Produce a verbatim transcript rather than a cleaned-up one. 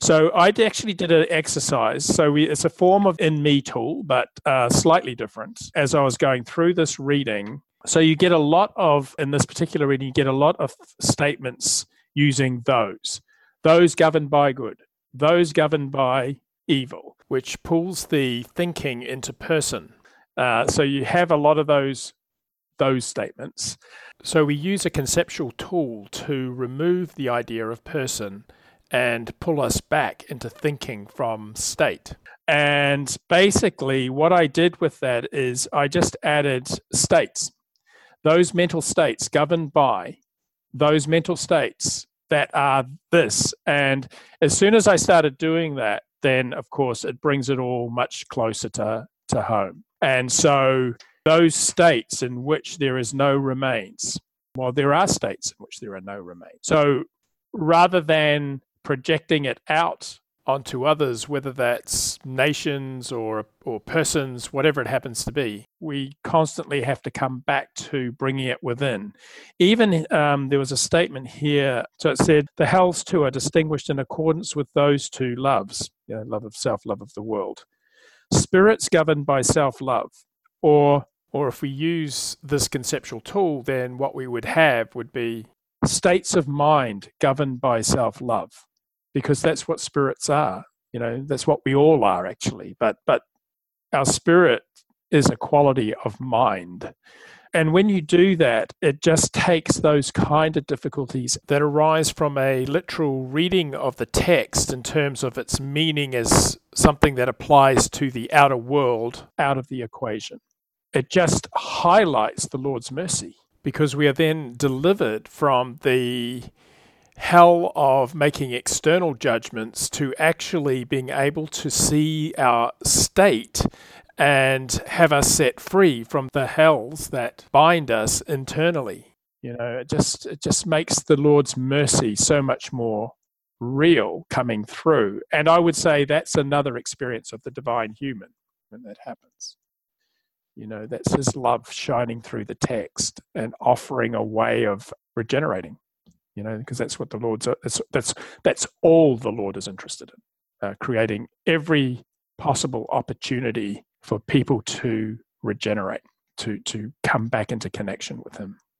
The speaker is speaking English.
So I actually did an exercise. So we, it's a form of In Me tool, but uh, slightly different. As I was going through this reading, so you get a lot of, in this particular reading, you get a lot of statements using those. Those governed by good, those governed by evil, which pulls the thinking into person. Uh, so you have a lot of those those statements. So we use a conceptual tool to remove the idea of person and pull us back into thinking from state. And basically what I did with that is I just added states, those mental states governed by those mental states that are this. And as soon as I started doing that, then of course it brings it all much closer to, to home. And so those states in which there is no remains, well, there are states in which there are no remains. So rather than projecting it out onto others, whether that's nations or or persons, whatever it happens to be, we constantly have to come back to bringing it within. Even um, there was a statement here, so it said, the hells too are distinguished in accordance with those two loves, you know, love of self, love of the world. Spirits governed by self-love, or or if we use this conceptual tool, then what we would have would be states of mind governed by self-love, because that's what spirits are. You know, that's what we all are actually. But but our spirit is a quality of mind. And when you do that, it just takes those kind of difficulties that arise from a literal reading of the text in terms of its meaning as something that applies to the outer world out of the equation. It just highlights the Lord's mercy, because we are then delivered from the hell of making external judgments to actually being able to see our state and have us set free from the hells that bind us internally. You know, it just it just makes the Lord's mercy so much more real coming through. And I would say that's another experience of the divine human when that happens. You know, that's his love shining through the text and offering a way of regenerating, you know, because that's what the Lord's, that's, that's, that's all the Lord is interested in, uh, creating every possible opportunity for people to regenerate, to, to come back into connection with him.